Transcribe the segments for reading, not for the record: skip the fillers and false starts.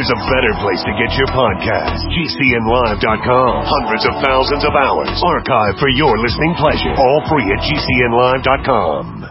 there's a better place to get your podcast. GCNlive.com. Hundreds of thousands of hours archived for your listening pleasure. All free at GCNlive.com.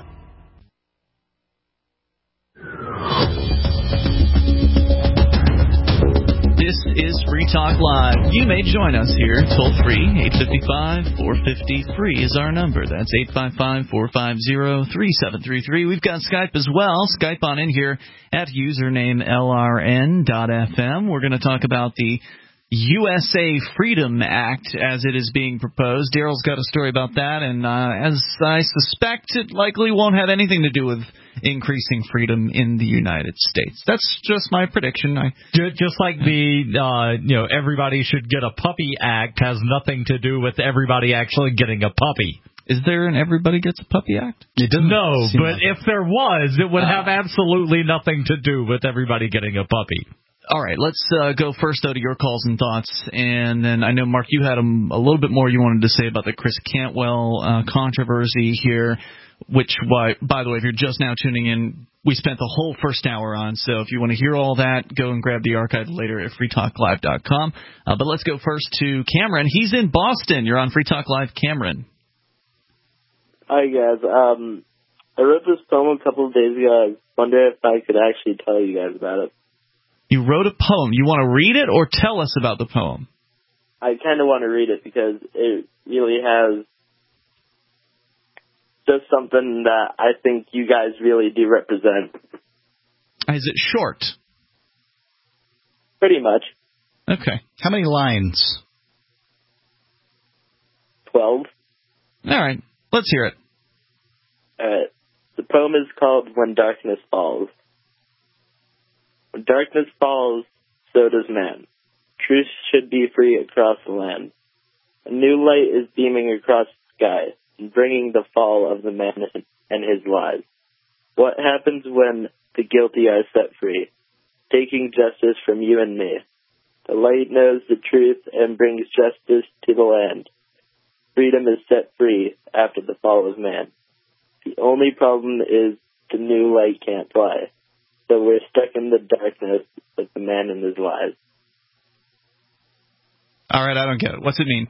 This is Free Talk Live. You may join us here toll-free. 855-450-FREE is our number. That's 855-450-3733. We've got Skype as well. Skype on in here at username LRN.FM. We're going to talk about the USA Freedom Act as it is being proposed. Daryl's got a story about that, and as I suspect, it likely won't have anything to do with increasing freedom in the United States. That's just my prediction. Just like the everybody should get a puppy act has nothing to do with everybody actually getting a puppy. Is there an Everybody Gets a Puppy Act? No, but if there was, it would have absolutely nothing to do with everybody getting a puppy. All right, let's go first, though, to your calls and thoughts. And then I know, Mark, you had a little bit more you wanted to say about the Chris Cantwell controversy here, which, by the way, if you're just now tuning in, we spent the whole first hour on. So if you want to hear all that, go and grab the archive later at freetalklive.com. But let's go first to Cameron. He's in Boston. You're on Free Talk Live, Cameron. Hi, guys. I wrote this poem a couple of days ago. I wonder if I could actually tell you guys about it. You wrote a poem. You want to read it or tell us about the poem? I kind of want to read it because it really has just something that I think you guys really do represent. Is it short? Pretty much. Okay. How many lines? 12. All right. Let's hear it. The poem is called When Darkness Falls. When darkness falls, so does man. Truth should be free across the land. A new light is beaming across the sky, and bringing the fall of the man and his lies. What happens when the guilty are set free, taking justice from you and me? The light knows the truth and brings justice to the land. Freedom is set free after the fall of man. The only problem is the new light can't fly. So we're stuck in the darkness with the man and his lies. All right, I don't get it. What's it mean?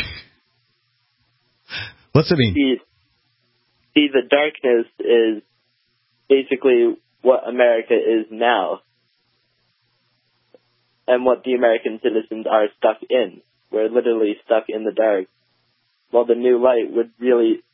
What's it mean? See, the darkness is basically what America is now. And what the American citizens are stuck in. We're literally stuck in the dark. While the new light would really,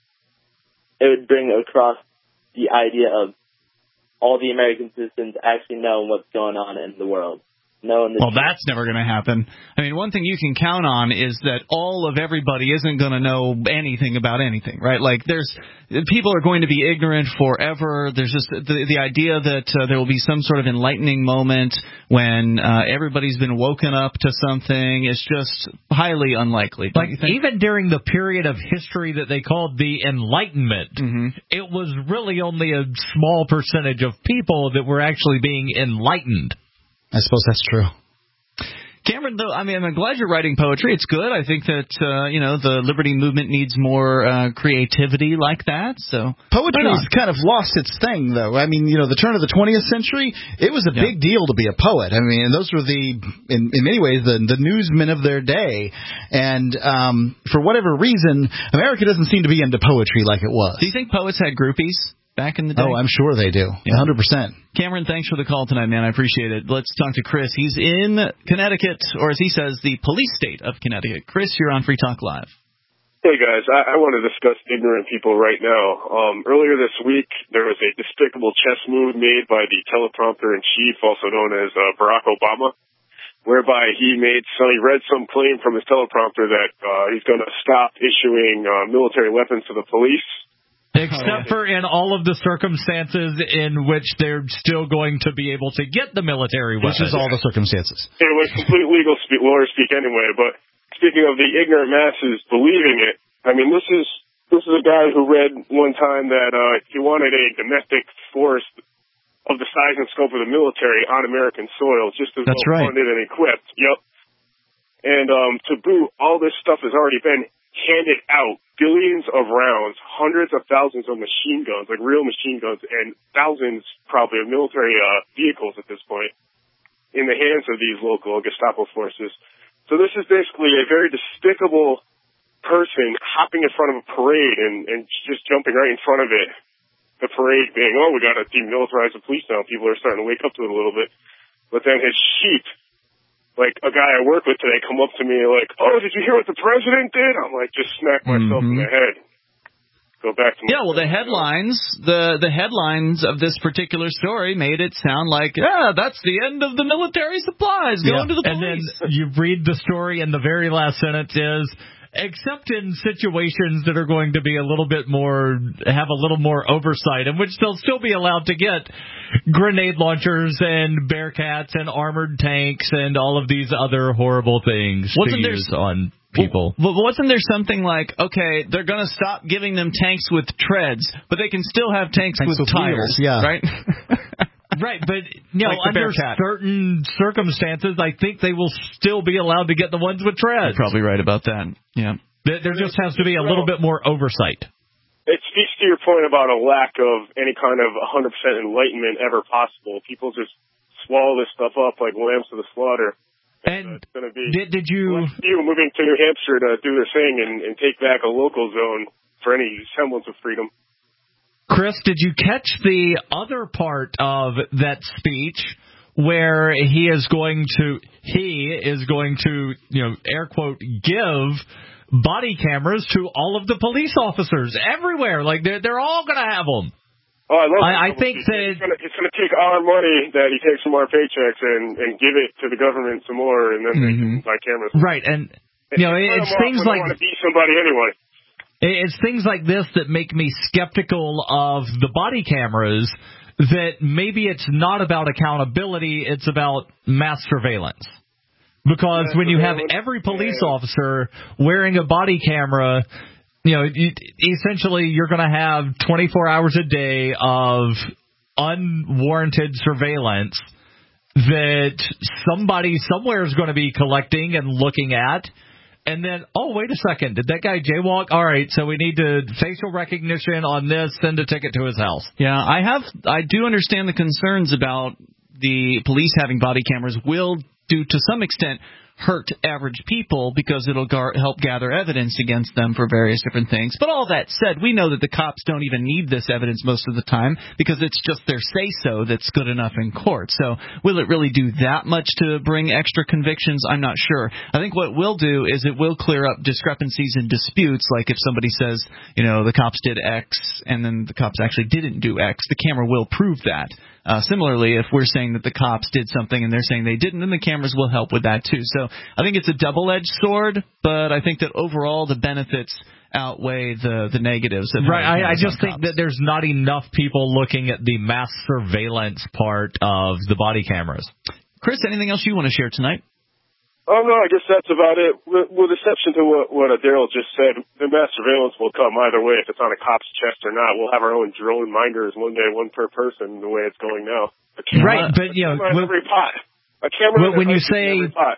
it would bring across the idea of all the American citizens actually knowing what's going on in the world. Well, that's never going to happen. I mean, one thing you can count on is that all of everybody isn't going to know anything about anything, right? Like, people are going to be ignorant forever. There's just the idea that there will be some sort of enlightening moment when everybody's been woken up to something is just highly unlikely. Like, even during the period of history that they called the Enlightenment, it was really only a small percentage of people that were actually being enlightened. I suppose that's true. Cameron, though, I mean, I'm glad you're writing poetry. It's good. I think that, the liberty movement needs more creativity like that. So poetry's kind of lost its thing, though. I mean, the turn of the 20th century, it was a big deal to be a poet. I mean, those were in many ways, the newsmen of their day. And for whatever reason, America doesn't seem to be into poetry like it was. Do you think poets had groupies back in the day? Oh, I'm sure they do. 100%. Cameron, thanks for the call tonight, man. I appreciate it. Let's talk to Chris. He's in Connecticut, or as he says, the police state of Connecticut. Chris, you're on Free Talk Live. Hey, guys. I want to discuss ignorant people right now. Earlier this week, there was a despicable chess move made by the teleprompter-in-chief, also known as Barack Obama, whereby he read some claim from his teleprompter that he's going to stop issuing military weapons to the police. Except for in all of the circumstances in which they're still going to be able to get the military weapons. Which is all the circumstances. It was complete legal lawyer speak anyway, but speaking of the ignorant masses believing it, I mean, this is a guy who read one time that he wanted a domestic force of the size and scope of the military on American soil, just as well funded and equipped. Yep. And to boot, all this stuff has already been handed out. Billions of rounds, hundreds of thousands of machine guns, like real machine guns, and thousands probably of military vehicles at this point. in the hands of these local Gestapo forces. So this is basically a very despicable person hopping in front of a parade and just jumping right in front of it. The parade being, oh, we got to demilitarize the police now. People are starting to wake up to it a little bit. But then his sheep, like a guy I work with today, come up to me like, oh, did you hear what the president did? I'm like, just smack myself in the head. Go back to my the headlines, the headlines of this particular story made it sound like, that's the end of the military supplies going to the police. And then you read the story, and the very last sentence is, except in situations that are going to be have a little more oversight, in which they'll still be allowed to get grenade launchers and Bearcats and armored tanks and all of these other horrible things to use on people. Well, wasn't there something like, okay, they're going to stop giving them tanks with treads, but they can still have tanks with tires, wheels, right? Right, but under certain circumstances, I think they will still be allowed to get the ones with treads. You're probably right about that. Yeah, there just has to be a little bit more oversight. It speaks to your point about a lack of any kind of 100% enlightenment ever possible. People just swallow this stuff up like lambs to the slaughter. And it's going to be did you moving to New Hampshire to do their thing and take back a local zone for any semblance of freedom? Chris, did you catch the other part of that speech where he is going to, air quote, give body cameras to all of the police officers everywhere? Like, they're all going to have them. Oh, I love I think that it's going to take our money that he takes from our paychecks and give it to the government some more, and then they can buy cameras. Right, and it's things like want to beat somebody anyway. It's things like this that make me skeptical of the body cameras, that maybe it's not about accountability, it's about mass surveillance. Because when you have every police officer wearing a body camera, essentially you're going to have 24 hours a day of unwarranted surveillance that somebody somewhere is going to be collecting and looking at. And then, oh, wait a second, did that guy jaywalk? All right, so we need to facial recognition on this, send a ticket to his house. Yeah, I do understand the concerns about the police having body cameras will do to some extent hurt average people because it'll help gather evidence against them for various different things. But all that said, we know that the cops don't even need this evidence most of the time because it's just their say-so that's good enough in court. So will it really do that much to bring extra convictions? I'm not sure. I think what it will do is it will clear up discrepancies and disputes, like if somebody says, the cops did X and then the cops actually didn't do X, the camera will prove that. Similarly, if we're saying that the cops did something and they're saying they didn't, then the cameras will help with that too. So I think it's a double-edged sword, but I think that overall the benefits outweigh the negatives. Right. I just think that there's not enough people looking at the mass surveillance part of the body cameras. Chris, anything else you want to share tonight? Oh, no, I guess that's about it. With exception to what Daryl just said, the mass surveillance will come either way, if it's on a cop's chest or not. We'll have our own drone minders one day, one per person, the way it's going now. Right, but, every pot. A camera when you say every pot.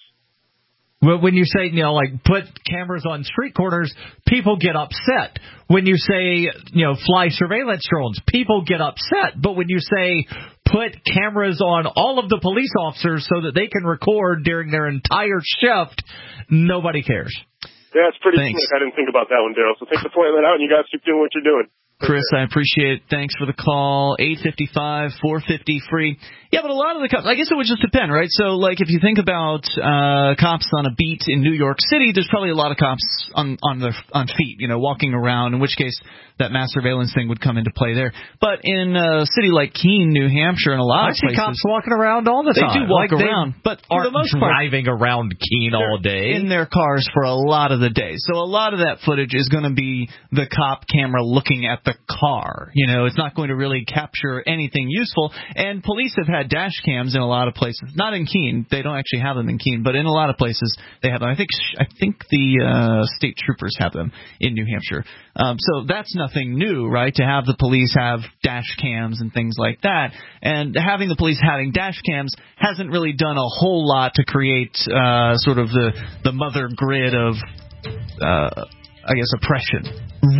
When you say, put cameras on street corners, people get upset. When you say, fly surveillance drones, people get upset. But when you say put cameras on all of the police officers so that they can record during their entire shift, nobody cares. Yeah, it's pretty slick. I didn't think about that one, Daryl. So thanks for pointing that out, and you guys keep doing what you're doing. Chris, I appreciate it. Thanks for the call. 855-450 free. Yeah, but a lot of the cops, I guess it would just depend, right? So, like, if you think about cops on a beat in New York City, there's probably a lot of cops on feet, walking around, in which case that mass surveillance thing would come into play there. But in a city like Keene, New Hampshire, and a lot of places, I see cops walking around all the time. They do walk around, but for the most part, driving around Keene all day in their cars for a lot of the day. So a lot of that footage is going to be the cop camera looking at the car. It's not going to really capture anything useful. And police have had dash cams in a lot of places. Not in Keene. They don't actually have them in Keene, but in a lot of places they have them. I think the state troopers have them in New Hampshire. So that's nothing new, right? To have the police have dash cams and things like that. And having the police having dash cams hasn't really done a whole lot to create sort of the mother grid of oppression.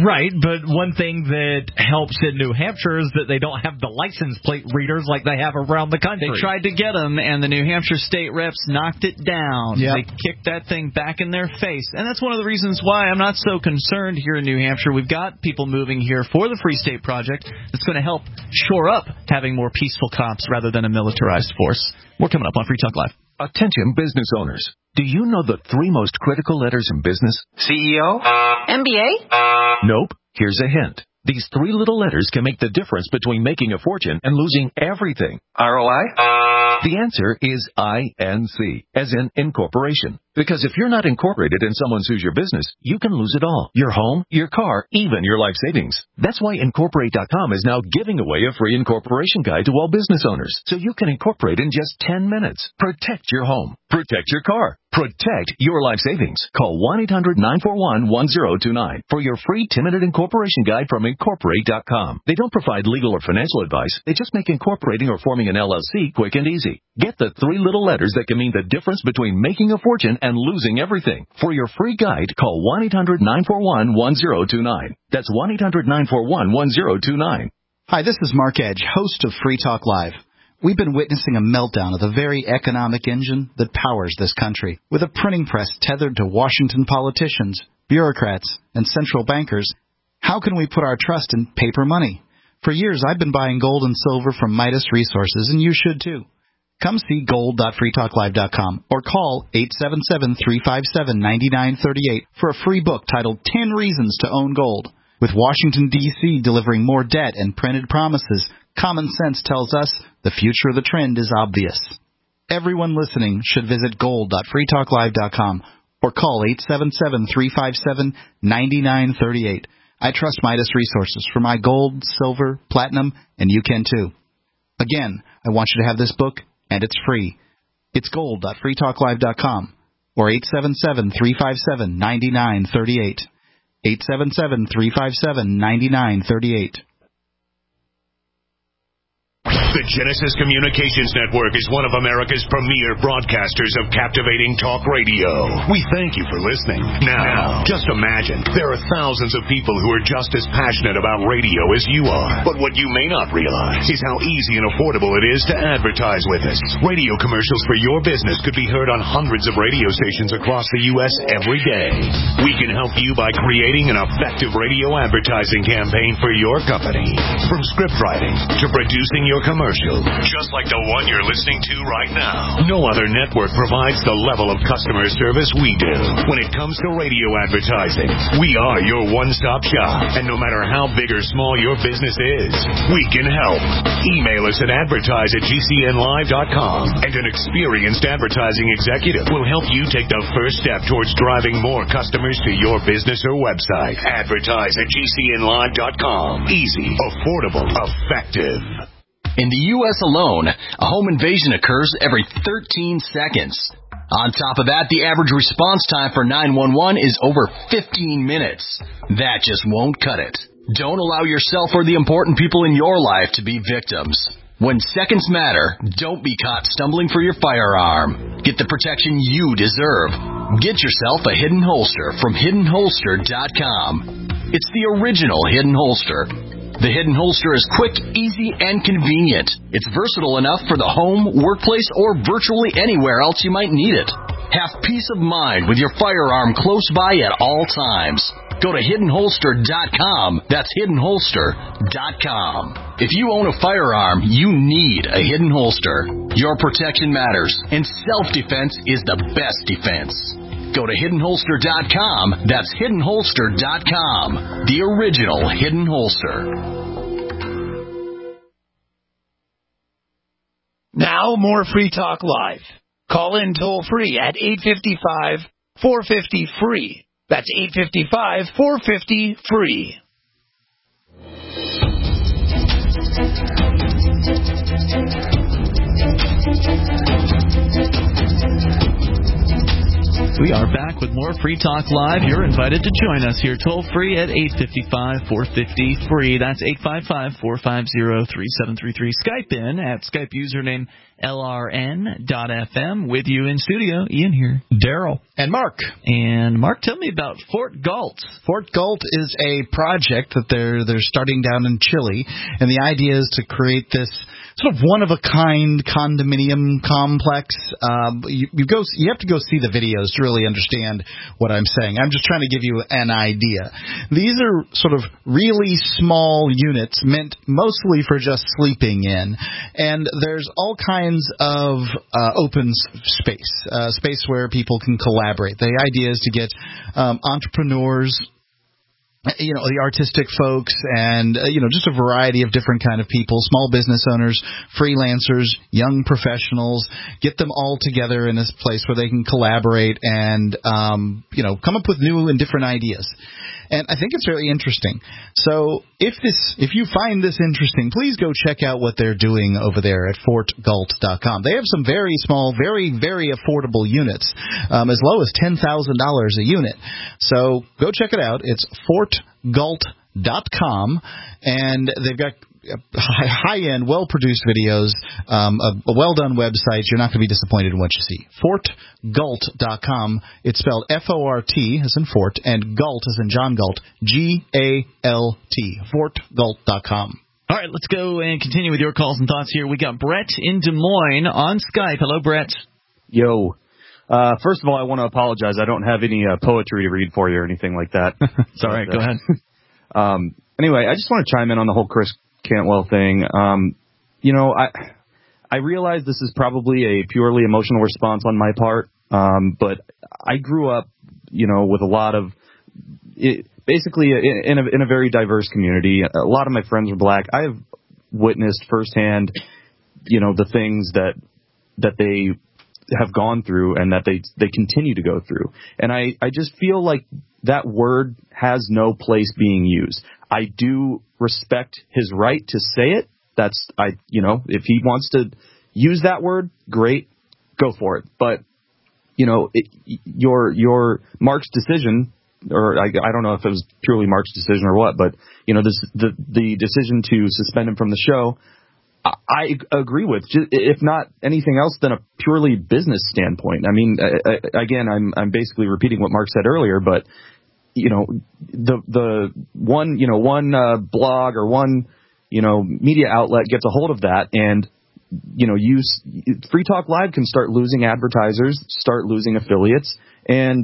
Right, but one thing that helps in New Hampshire is that they don't have the license plate readers like they have around the country. They tried to get them, and the New Hampshire state reps knocked it down. Yep. They kicked that thing back in their face. And that's one of the reasons why I'm not so concerned here in New Hampshire. We've got people moving here for the Free State Project that's going to help shore up having more peaceful cops rather than a militarized force. More coming up on Free Talk Live. Attention business owners. Do you know the 3 most critical letters in business? CEO? MBA? Nope. Here's a hint. These 3 little letters can make the difference between making a fortune and losing everything. ROI? The answer is INC, as in incorporation. Because if you're not incorporated and someone sues your business, you can lose it all. Your home, your car, even your life savings. That's why Incorporate.com is now giving away a free incorporation guide to all business owners, so you can incorporate in just 10 minutes. Protect your home. Protect your car. Protect your life savings. Call 1-800-941-1029 for your free 10-minute incorporation guide from Incorporate.com. They don't provide legal or financial advice. They just make incorporating or forming an LLC quick and easy. Get the 3 little letters that can mean the difference between making a fortune and losing everything. For your free guide, call 1-800-941-1029. That's 1-800-941-1029. Hi, this is Mark Edge, host of Free Talk Live. We've been witnessing a meltdown of the very economic engine that powers this country. With a printing press tethered to Washington politicians, bureaucrats, and central bankers, how can we put our trust in paper money? For years, I've been buying gold and silver from Midas Resources, and you should too. Come see gold.freetalklive.com or call 877-357-9938 for a free book titled 10 Reasons to Own Gold. With Washington, D.C. delivering more debt and printed promises, common sense tells us the future of the trend is obvious. Everyone listening should visit gold.freetalklive.com or call 877-357-9938. I trust Midas Resources for my gold, silver, platinum, and you can too. Again, I want you to have this book, and it's free. It's gold.freetalklive.com or 877-357-9938. 877-357-9938. The Genesis Communications Network is one of America's premier broadcasters of captivating talk radio. We thank you for listening. Now, just imagine, there are thousands of people who are just as passionate about radio as you are. But what you may not realize is how easy and affordable it is to advertise with us. Radio commercials for your business could be heard on hundreds of radio stations across the U.S. every day. We can help you by creating an effective radio advertising campaign for your company. From script writing to producing your commercial, just like the one you're listening to right now. No other network provides the level of customer service we do. When it comes to radio advertising, we are your one-stop shop. And no matter how big or small your business is, we can help. Email us at advertise@gcnlive.com, and an experienced advertising executive will help you take the first step towards driving more customers to your business or website. Advertise@gcnlive.com. Easy, affordable, effective. In the U.S. alone, a home invasion occurs every 13 seconds. On top of that, the average response time for 911 is over 15 minutes. That just won't cut it. Don't allow yourself or the important people in your life to be victims. When seconds matter, don't be caught stumbling for your firearm. Get the protection you deserve. Get yourself a Hidden Holster from HiddenHolster.com. It's the original Hidden Holster. The Hidden Holster is quick, easy, and convenient. It's versatile enough for the home, workplace, or virtually anywhere else you might need it. Have peace of mind with your firearm close by at all times. Go to HiddenHolster.com. That's HiddenHolster.com. If you own a firearm, you need a Hidden Holster. Your protection matters, and self-defense is the best defense. Go to HiddenHolster.com. That's HiddenHolster.com. The original Hidden Holster. Now, more Free Talk Live. Call in toll-free at 855-450-FREE. That's 855-450-FREE. We are back with more Free Talk Live. You're invited to join us here toll-free at 855-450-FREE. That's 855-450-3733. Skype in at Skype username LRN.FM. With you in studio, Ian here. Daryl. And Mark. And Mark, tell me about Fort Galt. Fort Galt is a project that they're starting down in Chile, and the idea is to create this sort of one-of-a-kind condominium complex. You have to go see the videos to really understand what I'm saying. I'm just trying to give you an idea. These are sort of really small units meant mostly for just sleeping in, and there's all kinds of open space where people can collaborate. The idea is to get entrepreneurs, the artistic folks, and just a variety of different kind of people, small business owners, freelancers, young professionals, get them all together in this place where they can collaborate and come up with new and different ideas. And I think it's really interesting. So if you find this interesting, please go check out what they're doing over there at FortGalt.com. They have some very small, very, very affordable units, as low as $10,000 a unit. So go check it out. It's FortGalt.com, and they've got high-end, well-produced videos, a well-done website. You're not going to be disappointed in what you see. FortGalt.com. It's spelled F-O-R-T, as in Fort, and Galt, as in John Galt, G-A-L-T. FortGalt.com. All right, let's go and continue with your calls and thoughts here. We got Brett in Des Moines on Skype. Hello, Brett. Yo. First of all, I want to apologize. I don't have any poetry to read for you or anything like that. It's all right. Go ahead. Anyway, I just want to chime in on the whole Chris Cantwell thing. I realize this is probably a purely emotional response on my part, but I grew up, with a lot of, basically in a very diverse community. A lot of my friends are black. I have witnessed firsthand, the things that they have gone through and that they continue to go through. And I just feel like that word has no place being used. I do respect his right to say it. If he wants to use that word, great, go for it. But, your Mark's decision, or I don't know if it was purely Mark's decision or what, but, the decision to suspend him from the show, I agree with, if not anything else than a purely business standpoint. I mean, again, I'm basically repeating what Mark said earlier, but the one blog or one media outlet gets a hold of that, and Free Talk Live can start losing advertisers, start losing affiliates, and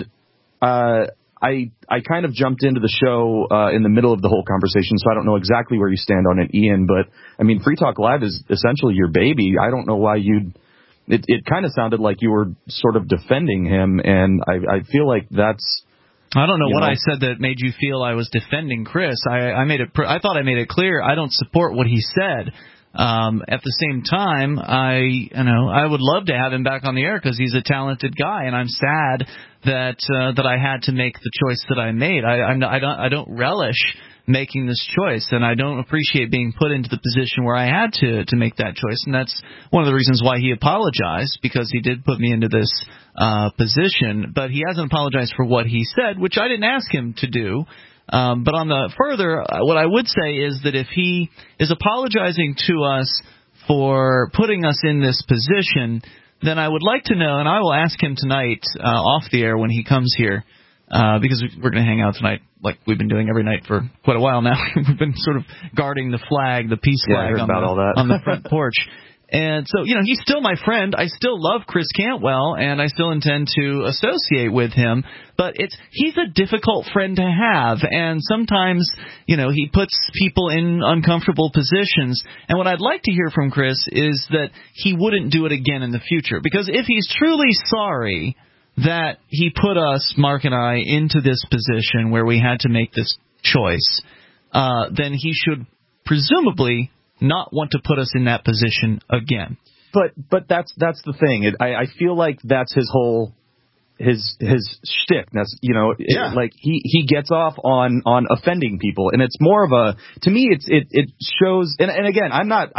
I kind of jumped into the show in the middle of the whole conversation, so I don't know exactly where you stand on it, Ian. But I mean, Free Talk Live is essentially your baby. I don't know why It kind of sounded like you were sort of defending him, and I feel like that's. I don't know what I said that made you feel I was defending Chris. I thought I made it clear I don't support what he said. At the same time, I would love to have him back on the air because he's a talented guy, and I'm sad that I had to make the choice that I made. I don't relish making this choice, and I don't appreciate being put into the position where I had to make that choice, and that's one of the reasons why he apologized, because he did put me into this position, but he hasn't apologized for what he said, which I didn't ask him to do. But on the further, what I would say is that if he is apologizing to us for putting us in this position, then I would like to know, and I will ask him tonight off the air when he comes here, because we're going to hang out tonight like we've been doing every night for quite a while now. We've been sort of guarding the flag, the peace flag on the front porch. And so, he's still my friend. I still love Chris Cantwell, and I still intend to associate with him. But he's a difficult friend to have, and sometimes, he puts people in uncomfortable positions. And what I'd like to hear from Chris is that he wouldn't do it again in the future. Because if he's truly sorry that he put us, Mark and I, into this position where we had to make this choice, then he should presumably not want to put us in that position again. But that's the thing. I feel like that's his whole his shtick. That's like he gets off on offending people, and it's more of a, to me it shows. And again,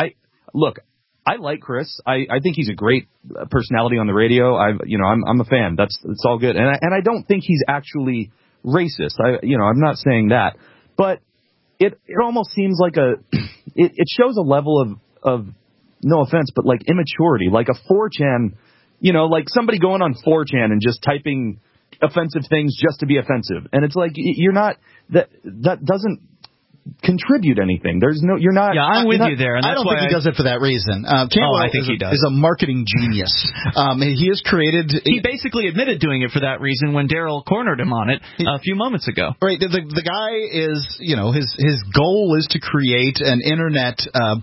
I like Chris. I think he's a great personality on the radio. I'm a fan. It's all good. And I don't think he's actually racist. I'm not saying that, but it almost seems like it shows a level of no offense, but like immaturity, like a 4chan like somebody going on 4chan and just typing offensive things just to be offensive. And it's like, you're not, that doesn't contribute anything. You're not. Yeah, I'm with you there. And I don't think he does it for that reason. Cantwell I think he does. is a marketing genius. He has created. He basically admitted doing it for that reason when Daryl cornered him on it a few moments ago. Right. The guy is, his goal is to create an internet,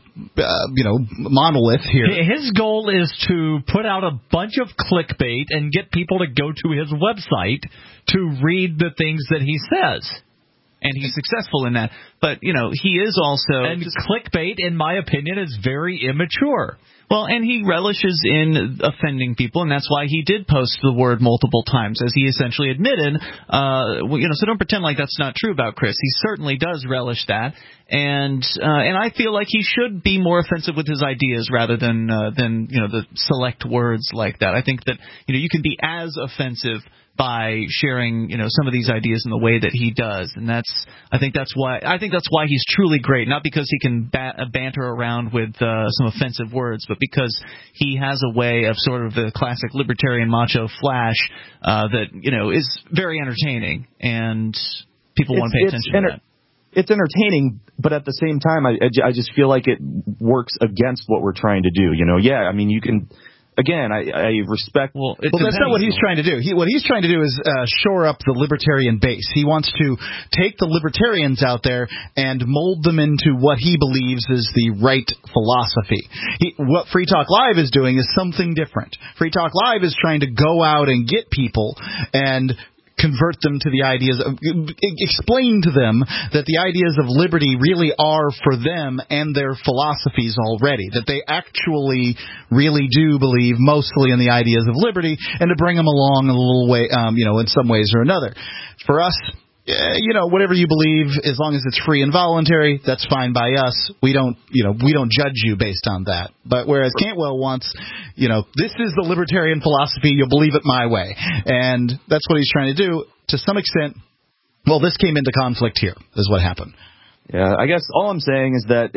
monolith here. His goal is to put out a bunch of clickbait and get people to go to his website to read the things that he says. And he's successful in that. But, he is also... And clickbait, in my opinion, is very immature. Well, and he relishes in offending people, and that's why he did post the word multiple times, as he essentially admitted. So don't pretend like that's not true about Chris. He certainly does relish that. And I feel like he should be more offensive with his ideas rather than the select words like that. I think that, you can be as offensive by sharing, some of these ideas in the way that he does, and I think that's why he's truly great. Not because he can banter around with some offensive words, but because he has a way of sort of the classic libertarian macho flash that is very entertaining, and people want to pay attention to that. It's entertaining, but at the same time, I just feel like it works against what we're trying to do. You can. Again, I respect... Well, that's not what he's trying to do. What he's trying to do is shore up the libertarian base. He wants to take the libertarians out there and mold them into what he believes is the right philosophy. What Free Talk Live is doing is something different. Free Talk Live is trying to go out and get people and convert them to the ideas of, explain to them that the ideas of liberty really are for them and their philosophies already, that they actually really do believe mostly in the ideas of liberty, and to bring them along a little way, in some ways or another. For us, whatever you believe, as long as it's free and voluntary, that's fine by us. We don't judge you based on that. But whereas Cantwell wants, this is the libertarian philosophy, you'll believe it my way. And that's what he's trying to do to some extent. Well, this came into conflict here, is what happened. Yeah, I guess all I'm saying is that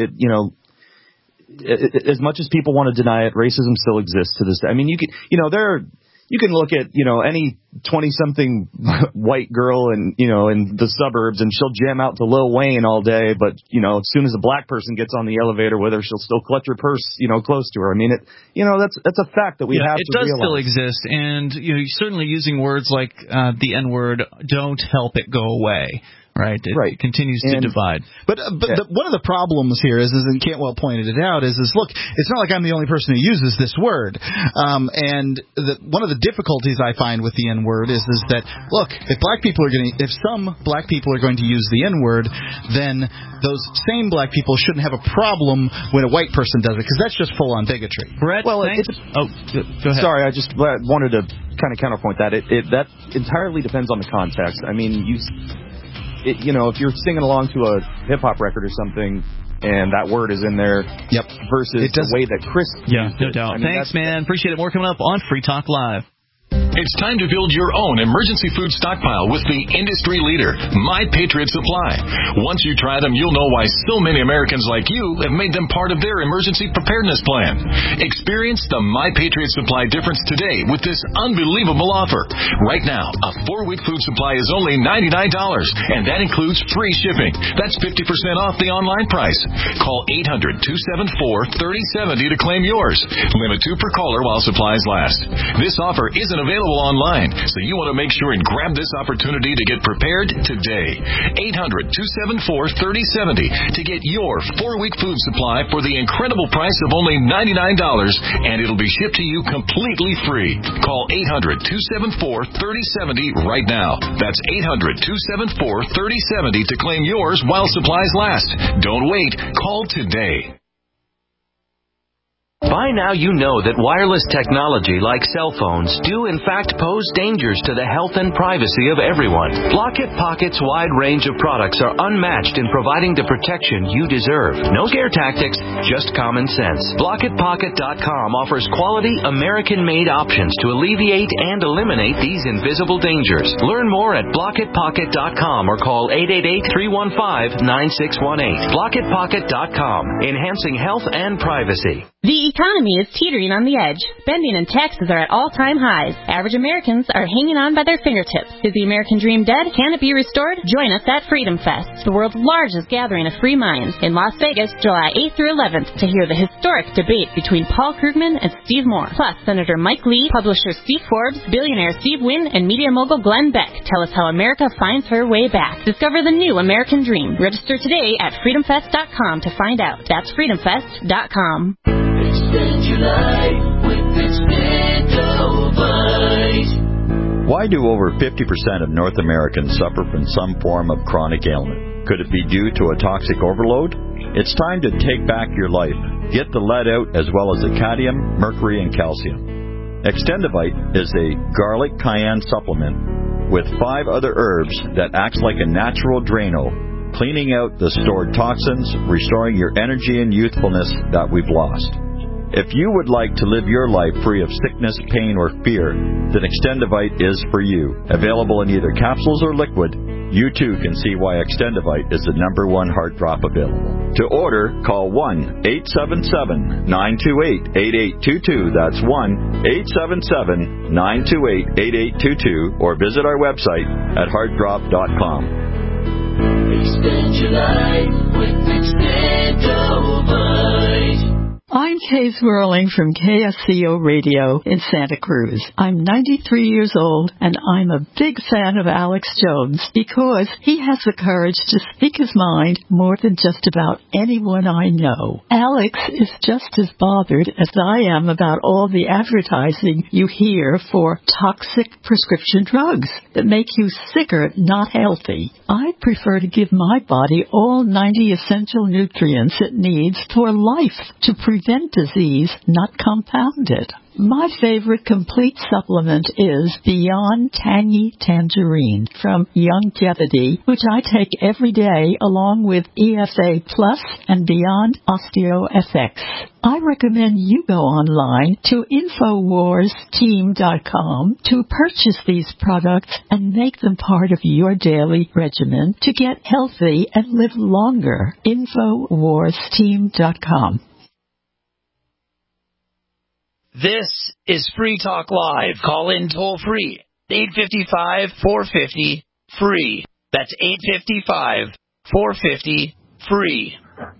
as much as people want to deny it, racism still exists to this day. I mean, you can look at, any 20-something white girl in the suburbs, and she'll jam out to Lil Wayne all day, but, as soon as a black person gets on the elevator with her, she'll still clutch her purse, close to her. I mean, that's a fact that we have to realize. It does still exist, and, certainly using words like the N-word don't help it go away. Right. It continues to divide. But one of the problems here is and Cantwell pointed it out, is look, it's not like I'm the only person who uses this word. And one of the difficulties I find with the N-word is that, look, if some black people are going to use the N-word, then those same black people shouldn't have a problem when a white person does it, because that's just full-on bigotry. Brett, go ahead. Sorry, I just wanted to kind of counterpoint that. That entirely depends on the context. I mean, if you're singing along to a hip-hop record or something, and that word is in there, versus the way that Chris... Yeah, no doubt. Thanks, man. Appreciate it. More coming up on Free Talk Live. It's time to build your own emergency food stockpile with the industry leader, My Patriot Supply. Once you try them, you'll know why so many Americans like you have made them part of their emergency preparedness plan. Experience the My Patriot Supply difference today with this unbelievable offer. Right now, a 4-week food supply is only $99, and that includes free shipping. That's 50% off the online price. Call 800-274-3070 to claim yours. Limit 2 per caller while supplies last. This offer isn't available online, so you want to make sure and grab this opportunity to get prepared today. 800-274-3070 to get your 4-week food supply for the incredible price of only $99, and it'll be shipped to you completely free. Call 800-274-3070 right now. That's 800-274-3070 to claim yours while supplies last. Don't wait. Call today. By now you know that wireless technology like cell phones do in fact pose dangers to the health and privacy of everyone. Block-It Pocket's wide range of products are unmatched in providing the protection you deserve. No scare tactics, just common sense. BlockItPocket.com offers quality American-made options to alleviate and eliminate these invisible dangers. Learn more at BlockItPocket.com or call 888-315-9618. BlockItPocket.com, enhancing health and privacy. The economy is teetering on the edge. Spending and taxes are at all-time highs. Average Americans are hanging on by their fingertips. Is the American dream dead? Can it be restored? Join us at Freedom Fest, the world's largest gathering of free minds, in Las Vegas, July 8th through 11th, to hear the historic debate between Paul Krugman and Steve Moore. Plus, Senator Mike Lee, publisher Steve Forbes, billionaire Steve Wynn, and media mogul Glenn Beck tell us how America finds her way back. Discover the new American dream. Register today at freedomfest.com to find out. That's freedomfest.com. Extend your life with Extendovite. Why do over 50% of North Americans suffer from some form of chronic ailment? Could it be due to a toxic overload? It's time to take back your life. Get the lead out as well as the cadmium, mercury, and calcium. Extendovite is a garlic cayenne supplement with 5 other herbs that acts like a natural Drano, cleaning out the stored toxins, restoring your energy and youthfulness that we've lost. If you would like to live your life free of sickness, pain, or fear, then Extendovite is for you. Available in either capsules or liquid, you too can see why Extendovite is the #1 heart drop available. To order, call 1-877-928-8822. That's 1-877-928-8822. Or visit our website at heartdrop.com. Extend your life with Extendovite. I'm Kay Swirling from KSCO Radio in Santa Cruz. I'm 93 years old, and I'm a big fan of Alex Jones because he has the courage to speak his mind more than just about anyone I know. Alex is just as bothered as I am about all the advertising you hear for toxic prescription drugs that make you sicker, not healthy. I prefer to give my body all 90 essential nutrients it needs for life to prevent disease, not compound it. My favorite complete supplement is Beyond Tangy Tangerine from Youngevity, which I take every day along with EFA Plus and Beyond OsteoFX. I recommend you go online to InfoWarsTeam.com to purchase these products and make them part of your daily regimen to get healthy and live longer. InfoWarsTeam.com. This is Free Talk Live. Call in toll free. 855-450-FREE. That's 855-450-FREE.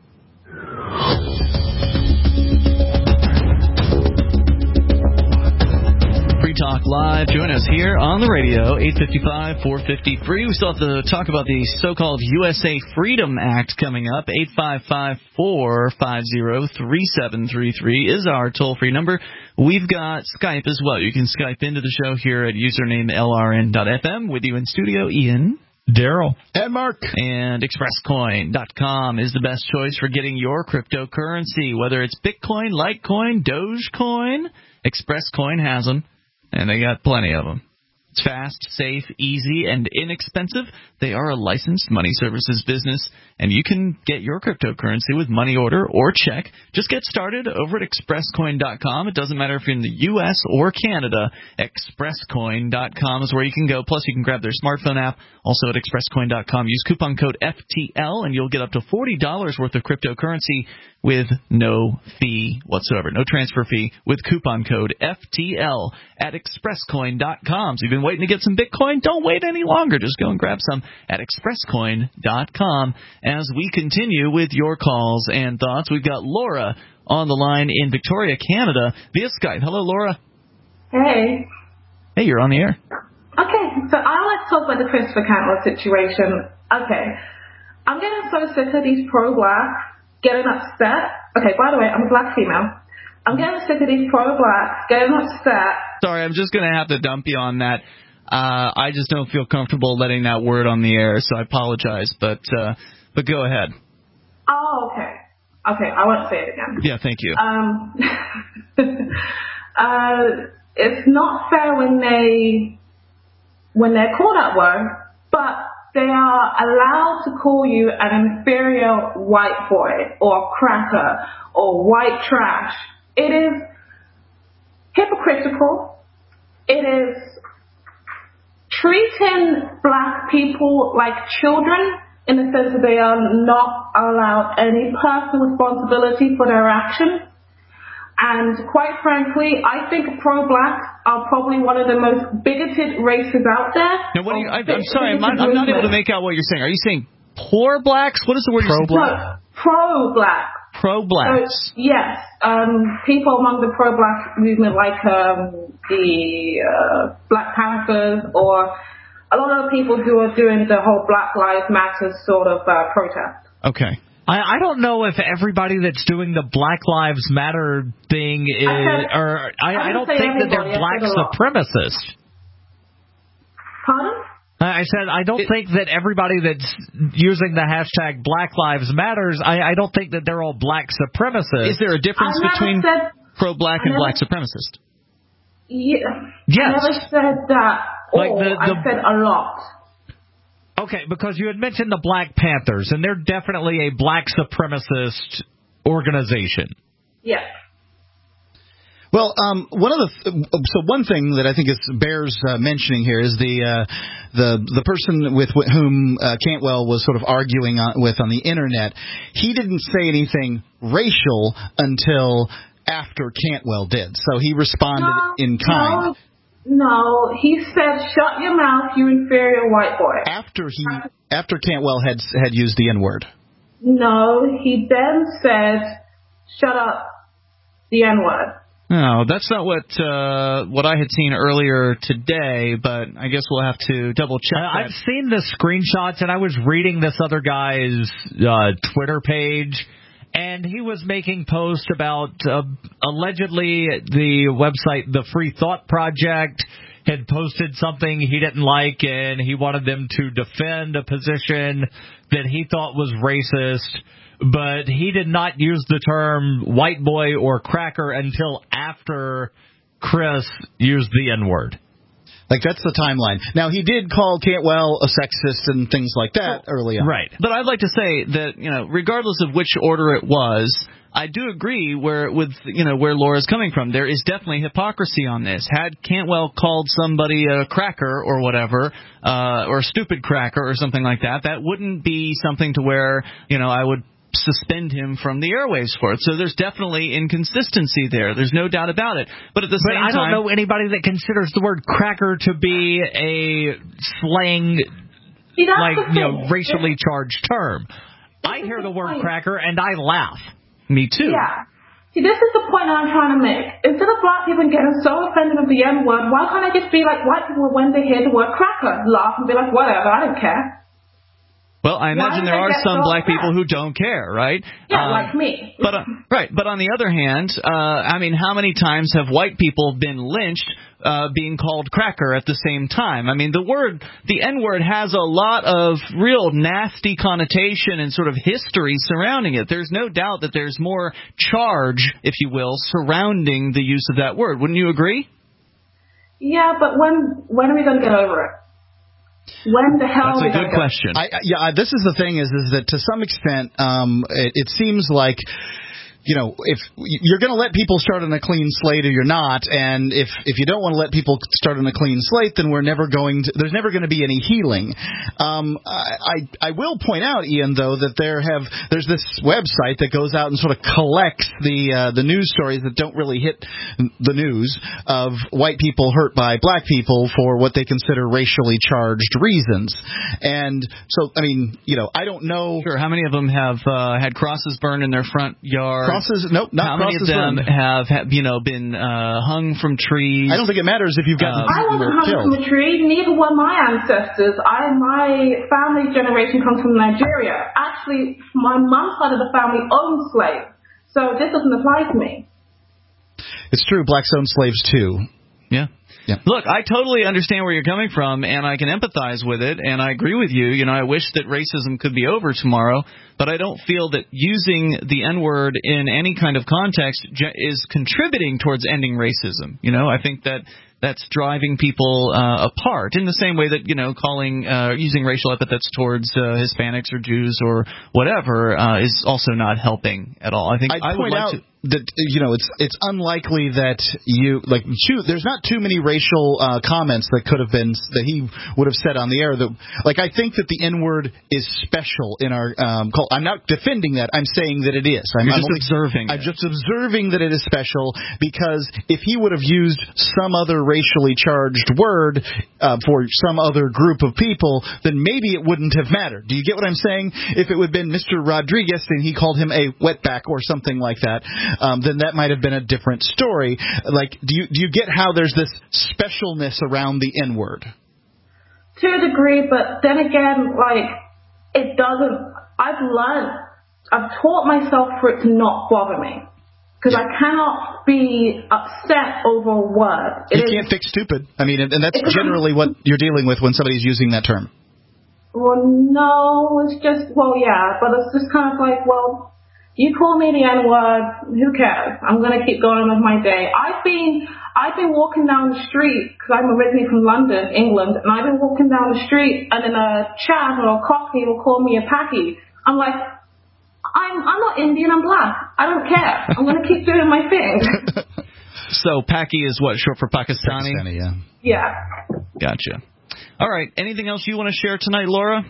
Free Talk Live. Join us here on the radio, 855-450-FREE. We still have to talk about the so-called USA Freedom Act coming up. 855-450-3733 is our toll-free number. We've got Skype as well. You can Skype into the show here at username LRN.FM. With you in studio, Ian, Daryl, and Mark. And ExpressCoin.com is the best choice for getting your cryptocurrency, whether it's Bitcoin, Litecoin, Dogecoin. ExpressCoin has them, and they got plenty of them. It's fast, safe, easy, and inexpensive. They are a licensed money services business, and you can get your cryptocurrency with money order or check. Just get started over at ExpressCoin.com. It doesn't matter if you're in the U.S. or Canada. ExpressCoin.com is where you can go. Plus, you can grab their smartphone app. Also at ExpressCoin.com, use coupon code FTL, and you'll get up to $40 worth of cryptocurrency with no fee whatsoever. No transfer fee with coupon code FTL at ExpressCoin.com. So you've been waiting to get some Bitcoin? Don't wait any longer. Just go and grab some at ExpressCoin.com. As we continue with your calls and thoughts, we've got Laura on the line in Victoria, Canada, via Skype. Hello, Laura. Hey. Hey, you're on the air. Okay, so I want to talk about the Christopher Cantwell situation. Okay, I'm getting so sick of these pro-black getting upset. Okay, by the way, I'm a black female. I'm getting sick of these pro-blacks getting upset. Sorry, I'm just going to have to dump you on that. I just don't feel comfortable letting that word on the air, so I apologize. But go ahead. Oh, okay. Okay, I won't say it again. Yeah, thank you. It's not fair when they're called that word, but they are allowed to call you an inferior white boy or cracker or white trash. It is hypocritical. It is treating black people like children in the sense that they are not allowed any personal responsibility for their actions. And quite frankly, I think pro-black are probably one of the most bigoted races out there. Now, what do you? I'm sorry, I'm not able to make out what you're saying. Are you saying poor blacks? What is the word you're saying? No, pro-black. Pro-blacks. So, yes, people among the pro-black movement, like the Black Panthers, or a lot of people who are doing the whole Black Lives Matter sort of protest. Okay. I don't know if everybody that's doing the Black Lives Matter thing is, I don't think that they're black supremacists. Pardon? I said I don't think that everybody that's using the hashtag Black Lives Matters, I don't think that they're all black supremacists. Is there a difference between pro-black and black supremacist? Yeah. Yes. I never said that. I said a lot. Okay, because you had mentioned the Black Panthers, and they're definitely a black supremacist organization. Yes. Well, one thing that I think bears mentioning here is the person with whom Cantwell was sort of arguing with on the internet. He didn't say anything racial until after Cantwell did, so he responded in kind. No, he said, "Shut your mouth, you inferior white boy." After Cantwell had used the N-word. No, he then said, "Shut up, the N-word." No, that's not what I had seen earlier today, but I guess we'll have to double check that. I've seen the screenshots, and I was reading this other guy's Twitter page, and he was making posts about allegedly the website The Free Thought Project had posted something he didn't like, and he wanted them to defend a position that he thought was racist. But he did not use the term white boy or cracker until after Chris used the N-word. Like, that's the timeline. Now, he did call Cantwell a sexist and things like that early on. Right. But I'd like to say that, regardless of which order it was, I do agree where Laura's coming from. There is definitely hypocrisy on this. Had Cantwell called somebody a cracker or whatever, or a stupid cracker or something like that, that wouldn't be something to where, I would suspend him from the airwaves for it. So there's definitely inconsistency there. There's no doubt about it. But at the same time, I don't know anybody that considers the word cracker to be a slang, racially charged term. I hear the word cracker and I laugh. Me too. Yeah. See, this is the point I'm trying to make. Instead of black people getting so offended with the N-word, why can't I just be like white people when they hear the word cracker? Laugh and be like, whatever, I don't care. Well, I imagine there are some black people who don't care, right? Yeah, like me. But on the other hand, how many times have white people been lynched being called cracker at the same time? I mean, the N-word has a lot of real nasty connotation and sort of history surrounding it. There's no doubt that there's more charge, if you will, surrounding the use of that word. Wouldn't you agree? Yeah, but when are we going to get over it? When the hell That's a good question. This is the thing is that to some extent, it seems like, if you're going to let people start on a clean slate or you're not, and if you don't want to let people start on a clean slate, then there's never going to be any healing. I will point out, Ian, though, that there's this website that goes out and sort of collects the news stories that don't really hit the news of white people hurt by black people for what they consider racially charged reasons. And so, I don't know. Sure, how many of them have had crosses burned in their front yard? Nope, not how many of them have been hung from trees? I don't think it matters if you've gotten I wasn't hung killed. from a tree. Neither were my ancestors. My family generation comes from Nigeria. Actually, my mom's side of the family owned slaves, so this doesn't apply to me. It's true. Blacks owned slaves too. Yeah. Look, I totally understand where you're coming from, and I can empathize with it, and I agree with you. I wish that racism could be over tomorrow, but I don't feel that using the N-word in any kind of context is contributing towards ending racism. I think that's driving people apart in the same way that, using racial epithets towards Hispanics or Jews or whatever is also not helping at all. I think I would like to. that it's unlikely that there's not too many racial comments that could have been that he would have said on the air. I think that the N-word is special in our culture. I'm not defending that. I'm saying that it is. I'm just observing that it is special, because if he would have used some other racially charged word for some other group of people, then maybe it wouldn't have mattered. Do you get what I'm saying? If it would have been Mr. Rodriguez and he called him a wetback or something like that, then that might have been a different story. Do you get how there's this specialness around the N-word? To a degree, but then again, it doesn't. I've taught myself for it to not bother me, because I cannot be upset over a word. You can't fix stupid. I mean, and that's generally what you're dealing with when somebody's using that term. Well, no, it's just, yeah, but it's just kind of you call me the N-word, who cares? I'm going to keep going with my day. I've been walking down the street, because I'm originally from London, England, and I've been walking down the street, and then a Chad or a Cockney will call me a Paki. I'm like, I'm not Indian, I'm black. I don't care. I'm going to keep doing my thing. So Paki is what, short for Pakistani? Pakistani, yeah. Yeah. Gotcha. All right. Anything else you want to share tonight, Laura?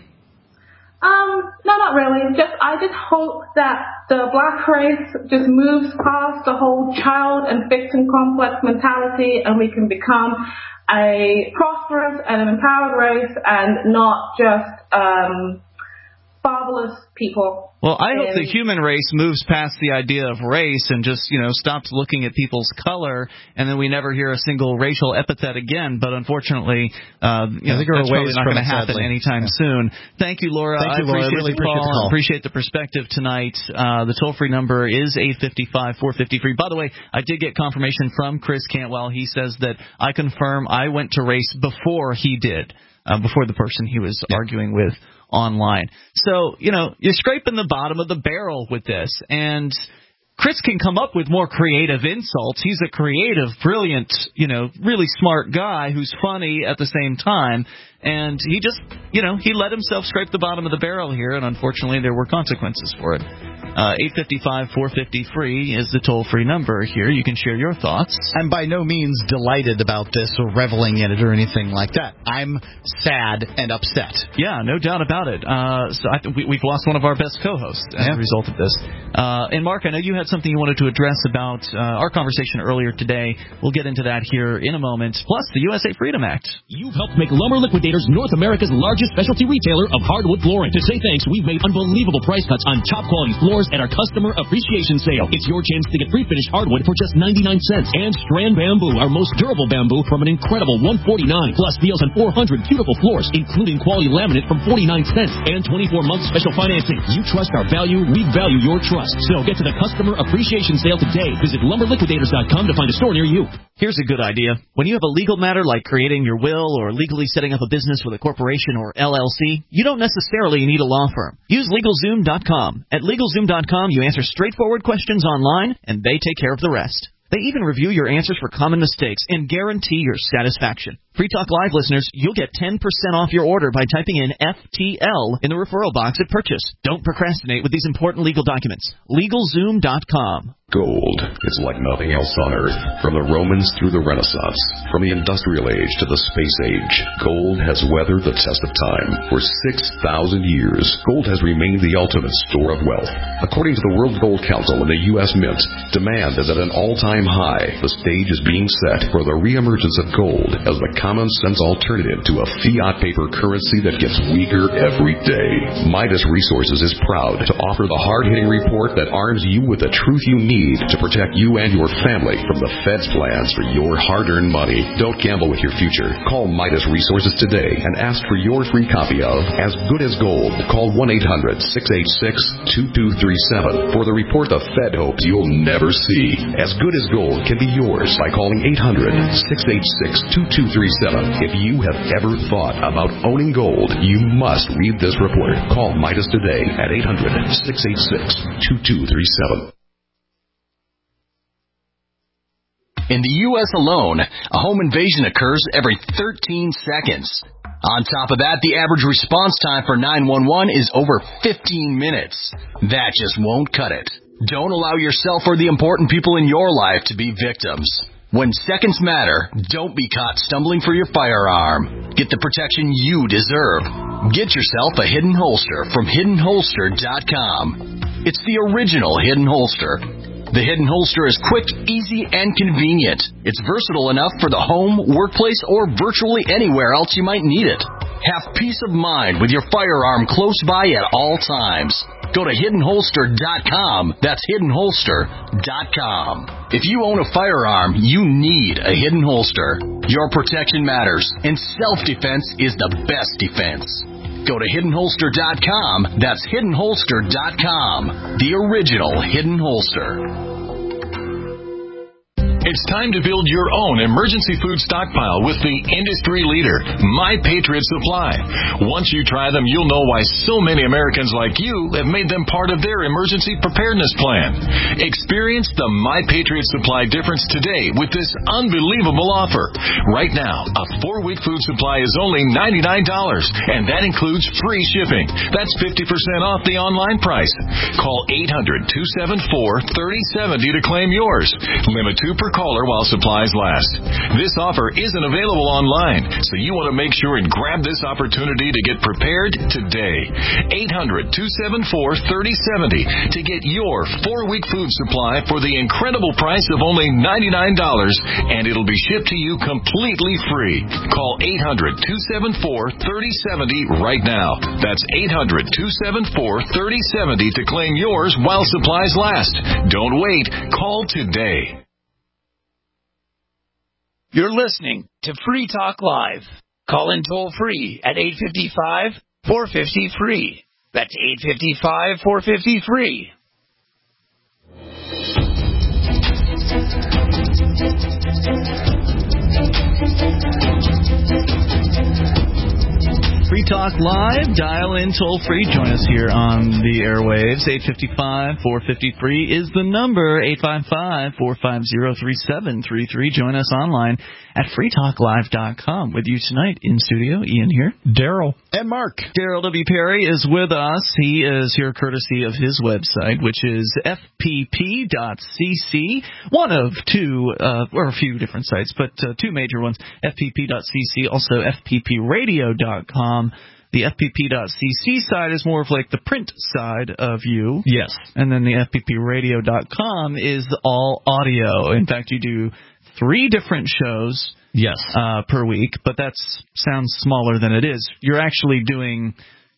No, not really. I just hope that the black race just moves past the whole child and victim complex mentality, and we can become a prosperous and an empowered race, and not just fatherless people. Well, I hope the human race moves past the idea of race and just, stops looking at people's color, and then we never hear a single racial epithet again. But unfortunately, that's probably not going to happen anytime soon. Thank you, Laura. Thank you, Laura. I really appreciate the call. Appreciate the perspective tonight. The toll-free number is 855-450-FREE. By the way, I did get confirmation from Chris Cantwell. He says that I confirm I went to race before he did, before the person he was arguing with online. So, you're scraping the bottom of the barrel with this, and Chris can come up with more creative insults. He's a creative, brilliant, really smart guy who's funny at the same time, and he just, he let himself scrape the bottom of the barrel here, and unfortunately there were consequences for it. 855-450-FREE is the toll-free number here. You can share your thoughts. I'm by no means delighted about this or reveling in it or anything like that. I'm sad and upset. Yeah, no doubt about it. So we've lost one of our best co-hosts as a result of this. And Mark, I know you had something you wanted to address about our conversation earlier today. We'll get into that here in a moment. Plus, the USA Freedom Act. You've helped make Lumber Liquidators North America's largest specialty retailer of hardwood flooring. To say thanks, we've made unbelievable price cuts on top-quality floors at our customer appreciation sale. It's your chance to get pre-finished hardwood for just 99 cents. And Strand Bamboo, our most durable bamboo, from an incredible $149. Plus deals on 400 beautiful floors, including quality laminate from 49 cents. And 24-month special financing. You trust our value, we value your trust. So get to the customer appreciation sale today. Visit lumberliquidators.com to find a store near you. Here's a good idea. When you have a legal matter like creating your will or legally setting up a business with a corporation or LLC, you don't necessarily need a law firm. Use LegalZoom.com. At LegalZoom.com, you answer straightforward questions online, and they take care of the rest. They even review your answers for common mistakes and guarantee your satisfaction. Free Talk Live listeners, you'll get 10% off your order by typing in FTL in the referral box at purchase. Don't procrastinate with these important legal documents. LegalZoom.com. Gold is like nothing else on Earth. From the Romans through the Renaissance, from the Industrial Age to the Space Age, gold has weathered the test of time. For 6,000 years, gold has remained the ultimate store of wealth. According to the World Gold Council and the U.S. Mint, demand is at an all-time high. The stage is being set for the reemergence of gold as the common-sense alternative to a fiat paper currency that gets weaker every day. Midas Resources is proud to offer the hard-hitting report that arms you with the truth you need to protect you and your family from the Fed's plans for your hard-earned money. Don't gamble with your future. Call Midas Resources today and ask for your free copy of As Good as Gold. Call 1-800-686-2237 for the report the Fed hopes you'll never see. As Good as Gold can be yours by calling 800-686-2237. If you have ever thought about owning gold, you must read this report. Call Midas today at 800-686-2237. In the U.S. alone, a home invasion occurs every 13 seconds. On top of that, the average response time for 911 is over 15 minutes. That just won't cut it. Don't allow yourself or the important people in your life to be victims. When seconds matter, don't be caught stumbling for your firearm. Get the protection you deserve. Get yourself a Hidden Holster from HiddenHolster.com. It's the original Hidden Holster. The Hidden Holster is quick, easy, and convenient. It's versatile enough for the home, workplace, or virtually anywhere else you might need it. Have peace of mind with your firearm close by at all times. Go to HiddenHolster.com. That's HiddenHolster.com. If you own a firearm, you need a Hidden Holster. Your protection matters, and self-defense is the best defense. Go to HiddenHolster.com. That's HiddenHolster.com. The original Hidden Holster. It's time to build your own emergency food stockpile with the industry leader, My Patriot Supply. Once you try them, you'll know why so many Americans like you have made them part of their emergency preparedness plan. Experience the My Patriot Supply difference today with this unbelievable offer. Right now, a 4-week food supply is only $99, and that includes free shipping. That's 50% off the online price. Call 800-274-3070 to claim yours. Limit 2 per caller while supplies last. This offer isn't available online, so you want to make sure and grab this opportunity to get prepared today. 800-274-3070 to get your 4-week food supply for the incredible price of only $99, and it'll be shipped to you completely free. Call 800-274-3070 right now. That's 800-274-3070 to claim yours while supplies last. Don't wait. Call today. You're listening to Free Talk Live. Call in toll free at 855-450-FREE. That's 855-450-FREE. Free Talk Live, dial in toll free. Join us here on the airwaves. 855-450-FREE is the number. 855-450-3733. Join us online at freetalklive.com. With you tonight in studio, Ian here, Daryl, and Mark. Daryl W. Perry is with us. He is here courtesy of his website, which is fpp.cc. One of two, or a few different sites, but two major ones. fpp.cc, also fppradio.com. The fpp.cc side is more of like the print side of you. Yes. And then the fppradio.com is all audio. In fact, you do 3 different shows per week, but that sounds smaller than it is. You're actually doing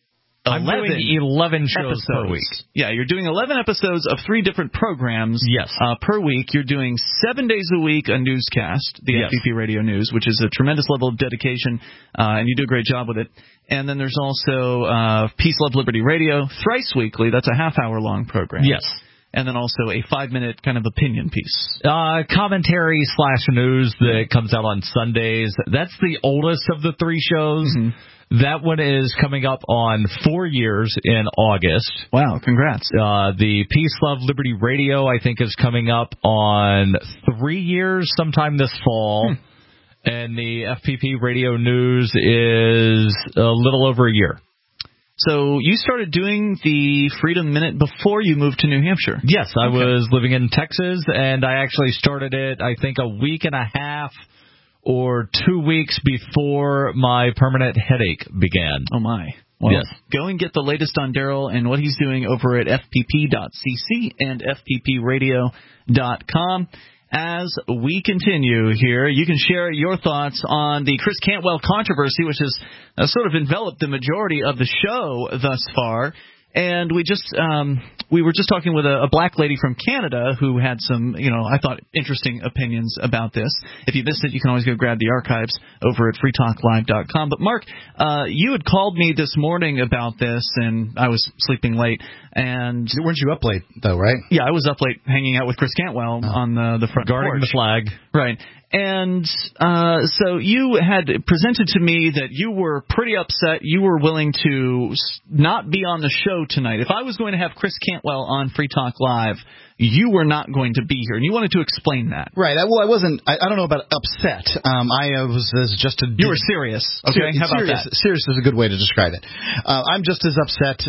11 shows episodes per week. Yeah, you're doing 11 episodes of 3 different programs per week. You're doing 7 days a week a newscast, the FPP Radio News, which is a tremendous level of dedication, and you do a great job with it. And then there's also Peace, Love, Liberty Radio, thrice weekly. That's a half-hour-long program. Yes. And then also a 5-minute kind of opinion piece. Commentary / news that comes out on Sundays. That's the oldest of the 3 shows. Mm-hmm. That one is coming up on 4 years in August. Wow, congrats. The Peace, Love, Liberty Radio, I think, is coming up on 3 years sometime this fall. And the FPP Radio News is a little over a year. So you started doing the Freedom Minute before you moved to New Hampshire? Yes, I was living in Texas, and I actually started it, I think, a week and a half or 2 weeks before my permanent headache began. Oh, my. Well, yes. Go and get the latest on Daryl and what he's doing over at fpp.cc and fppradio.com. As we continue here, you can share your thoughts on the Chris Cantwell controversy, which has sort of enveloped the majority of the show thus far. And we were just talking with a black lady from Canada who had some, I thought, interesting opinions about this. If you missed it, you can always go grab the archives over at freetalklive.com. But, Mark, you had called me this morning about this, and I was sleeping late. And weren't you up late, though, right? Yeah, I was up late hanging out with Chris Cantwell on the front guarding porch. the flag. Right. And so you had presented to me that you were pretty upset. You were willing to not be on the show tonight. If I was going to have Chris Cantwell on Free Talk Live, you were not going to be here, and you wanted to explain that. Right. I wasn't. I don't know about upset. I was just a. You were serious. Okay. How about that? Serious is a good way to describe it. I'm just as upset.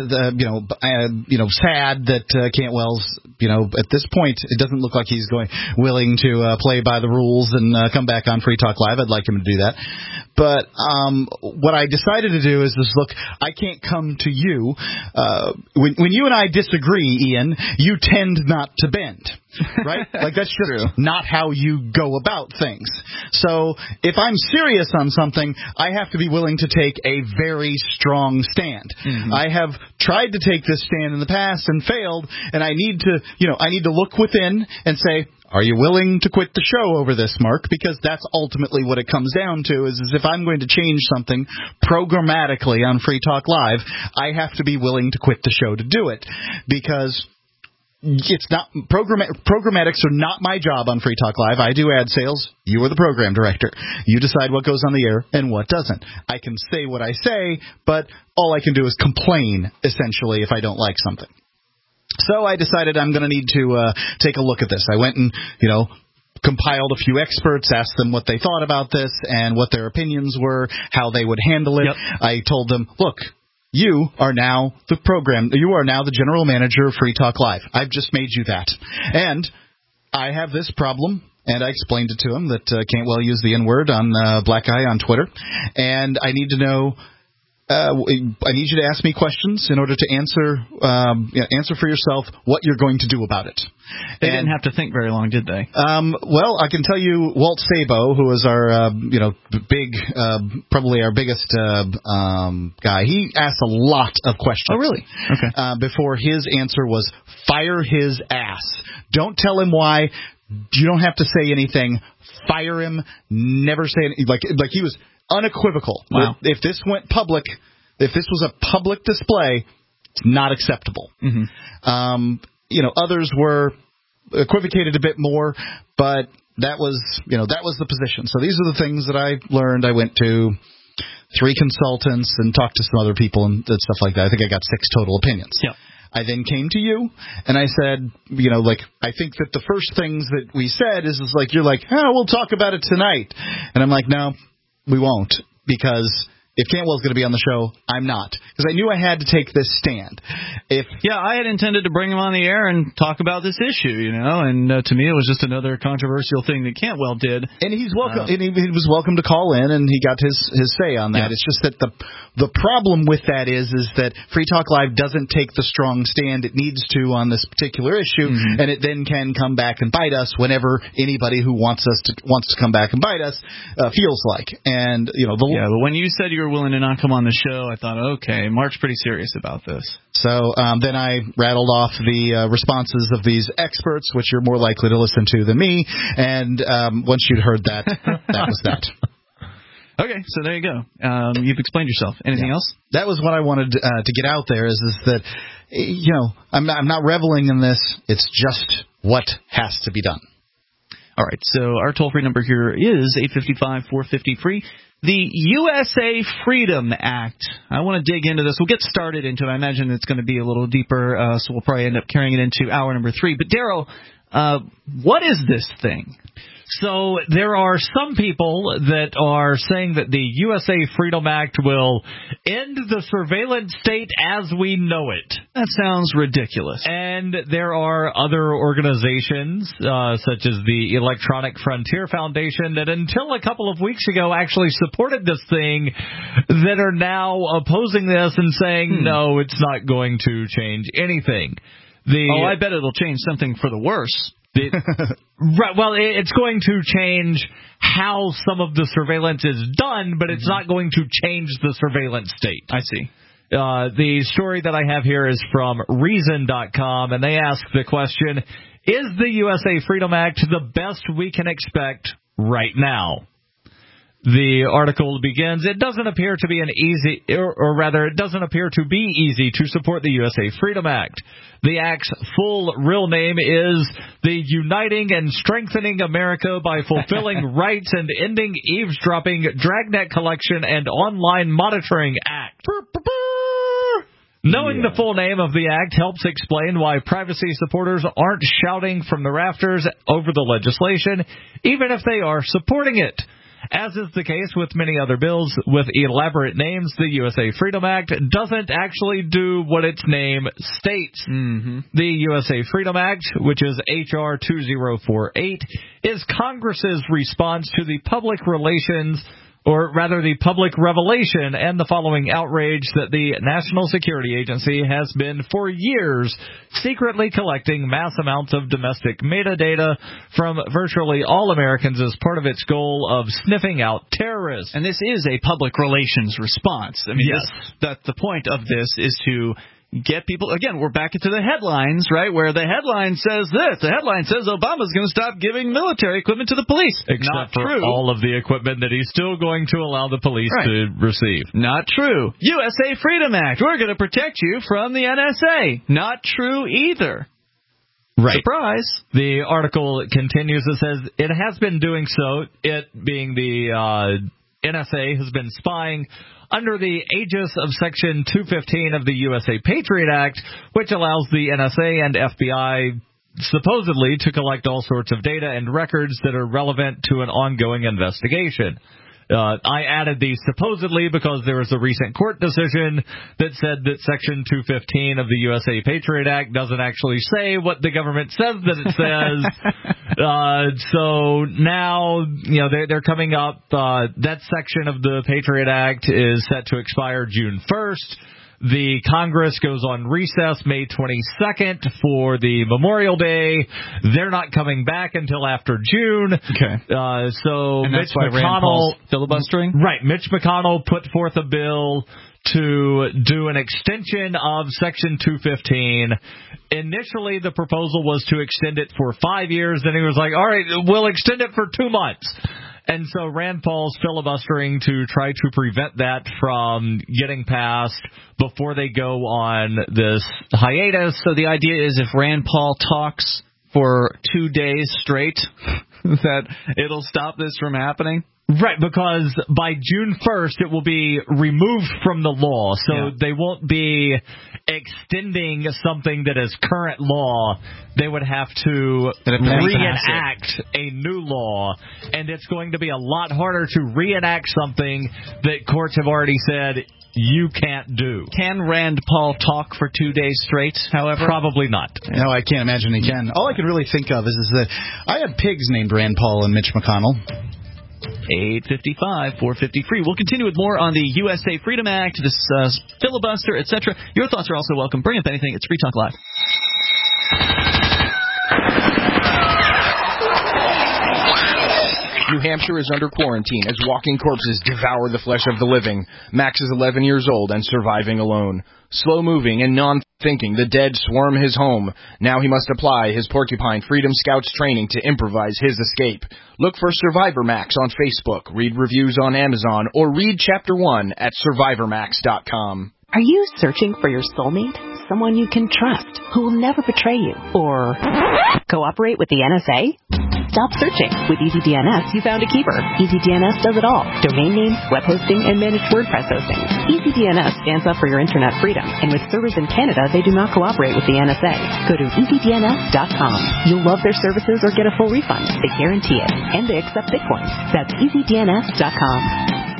Sad that Cantwell's. At this point, it doesn't look like he's willing to play by the rules and come back on Free Talk Live. I'd like him to do that. But what I decided to do is look, I can't come to you. When you and I disagree, Ian, you tend not to bend. Right? Like, that's just not how you go about things. So if I'm serious on something, I have to be willing to take a very strong stand. Mm-hmm. I have tried to take this stand in the past and failed, and I need to look within and say, are you willing to quit the show over this, Mark? Because that's ultimately what it comes down to, is if I'm going to change something programmatically on Free Talk Live, I have to be willing to quit the show to do it. Because it's not programmatics are not my job on Free Talk Live. I do ad sales. You are the program director. You decide what goes on the air and what doesn't. I can say what I say, but all I can do is complain, essentially, if I don't like something. So I decided I'm going to need to take a look at this. I went and, compiled a few experts, asked them what they thought about this and what their opinions were, how they would handle it. Yep. I told them, look, you are now the general manager of Free Talk Live. I've just made you that. And I have this problem, and I explained it to him that Cantwell used the N-word on Black Eye on Twitter, and I need to know. I need you to ask me questions in order to answer for yourself what you're going to do about it. They didn't have to think very long, did they? Well, I can tell you, Walt Sabo, who is our big, probably our biggest guy, he asked a lot of questions. Oh, really? Okay. Before his answer was fire his ass. Don't tell him why. You don't have to say anything. Fire him. Never say anything. Like he was unequivocal. Wow. If this went public, if this was a public display, it's not acceptable. Mm-hmm. Others were equivocated a bit more, but that was the position. So these are the things that I learned. I went to 3 consultants and talked to some other people and stuff like that. I think I got 6 total opinions. Yeah. I then came to you, and I said, I think that the first things that we said is you're like, we'll talk about it tonight. And I'm like, no, we won't, because if Cantwell's going to be on the show, I'm not. Because I knew I had to take this stand. I had intended to bring him on the air and talk about this issue, and to me it was just another controversial thing that Cantwell did. And he's welcome. And he was welcome to call in, and he got his say on that. Yeah. It's just that the problem with that is that Free Talk Live doesn't take the strong stand it needs to on this particular issue, mm-hmm. and it then can come back and bite us whenever anybody who wants to come back and bite us feels like. And but when you said you were willing to not come on the show, I thought, okay, Mark's pretty serious about this. So then I rattled off the responses of these experts, which you're more likely to listen to than me. And once you'd heard that, that was that. Okay, so there you go. You've explained yourself. Anything else? That was what I wanted to get out there. Is that I'm not reveling in this. It's just what has to be done. All right. So our toll-free number here is 855-450-FREE. The USA Freedom Act. I want to dig into this. We'll get started into it. I imagine it's going to be a little deeper, so we'll probably end up carrying it into hour number 3. But, Daryl, what is this thing? So there are some people that are saying that the USA Freedom Act will end the surveillance state as we know it. That sounds ridiculous. And there are other organizations, such as the Electronic Frontier Foundation, that until a couple of weeks ago actually supported this thing, that are now opposing this and saying, no, it's not going to change anything. I bet it'll change something for the worse. Right. Well, it's going to change how some of the surveillance is done, but it's not going to change the surveillance state. I see. The story that I have here is from Reason.com, and they ask the question, is the USA Freedom Act the best we can expect right now? The article begins, it doesn't appear to be it doesn't appear to be easy to support the USA Freedom Act. The Act's full real name is the Uniting and Strengthening America by Fulfilling Rights and Ending Eavesdropping, Dragnet Collection, and Online Monitoring Act. Knowing the full name of the act helps explain why privacy supporters aren't shouting from the rafters over the legislation, even if they are supporting it. As is the case with many other bills with elaborate names, the USA Freedom Act doesn't actually do what its name states. Mm-hmm. The USA Freedom Act, which is H.R. 2048, is Congress's response to the public revelation and the following outrage that the National Security Agency has been for years secretly collecting mass amounts of domestic metadata from virtually all Americans as part of its goal of sniffing out terrorists. And this is a public relations response. I mean, yes. That's the point of this, is to get people, again, we're back into the headlines, right, where the headline says this. The headline says Obama's going to stop giving military equipment to the police. Except Not for true. all of the equipment that he's still going to allow the police to receive. Not true. USA Freedom Act. We're going to protect you from the NSA. Not true either. Right. Surprise. The article continues. It says it has been doing so, it being the NSA has been spying under the aegis of Section 215 of the USA Patriot Act, which allows the NSA and FBI supposedly to collect all sorts of data and records that are relevant to an ongoing investigation. I added the supposedly because there was a recent court decision that said that Section 215 of the USA Patriot Act doesn't actually say what the government says that it says. So now, they're coming up. That section of the Patriot Act is set to expire June 1st. The Congress goes on recess May 22nd for the Memorial Day. They're not coming back until after June. Okay. So and Mitch that's why Rand McConnell Paul's filibustering? Right. Mitch McConnell put forth a bill to do an extension of Section 215. Initially, the proposal was to extend it for 5 years. Then he was like, all right, we'll extend it for 2 months. And so Rand Paul's filibustering to try to prevent that from getting passed before they go on this hiatus. So the idea is if Rand Paul talks for 2 days straight, that it'll stop this from happening? Right, because by June 1st, it will be removed from the law. So they won't be extending something that is current law. They would have to reenact a new law. And it's going to be a lot harder to reenact something that courts have already said you can't do. Can Rand Paul talk for 2 days straight, however? Probably not. No, I can't imagine he can. All I can really think of is that I had pigs named Rand Paul and Mitch McConnell. 855-450 free. We'll continue with more on the USA Freedom Act, this filibuster, etc. Your thoughts are also welcome. Bring up anything. It's Free Talk Live. New Hampshire is under quarantine as walking corpses devour the flesh of the living. Max is 11 years old and surviving alone. Slow-moving and non-thinking, the dead swarm his home. Now he must apply his Porcupine Freedom Scouts training to improvise his escape. Look for Survivor Max on Facebook, read reviews on Amazon, or read Chapter 1 at SurvivorMax.com. Are you searching for your soulmate? Someone you can trust, who will never betray you, or cooperate with the NSA? Stop searching. With EasyDNS, you found a keeper. EasyDNS does it all. Domain names, web hosting, and managed WordPress hosting. EasyDNS stands up for your internet freedom, and with servers in Canada, they do not cooperate with the NSA. Go to EasyDNS.com. You'll love their services or get a full refund. They guarantee it. And they accept Bitcoin. That's EasyDNS.com.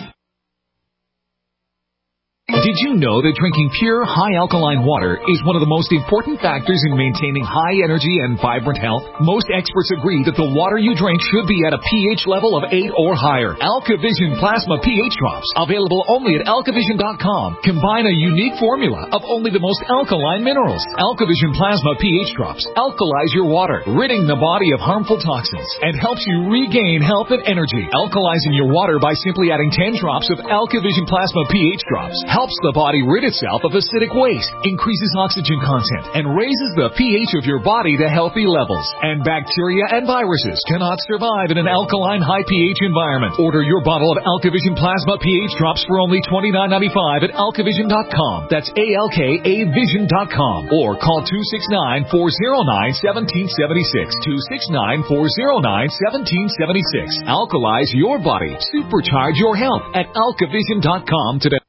Did you know that drinking pure, high-alkaline water is one of the most important factors in maintaining high energy and vibrant health? Most experts agree that the water you drink should be at a pH level of 8 or higher. AlkaVision Plasma pH Drops, available only at AlkaVision.com, combine a unique formula of only the most alkaline minerals. AlkaVision Plasma pH Drops alkalize your water, ridding the body of harmful toxins, and helps you regain health and energy. Alkalizing your water by simply adding 10 drops of AlkaVision Plasma pH Drops helps the body rid itself of acidic waste, increases oxygen content, and raises the pH of your body to healthy levels. And bacteria and viruses cannot survive in an alkaline high pH environment. Order your bottle of AlkaVision Plasma pH Drops for only $29.95 at AlkaVision.com. That's ALKAVision.com. Or call 269-409-1776. 269-409-1776. Alkalize your body. Supercharge your health at AlkaVision.com today.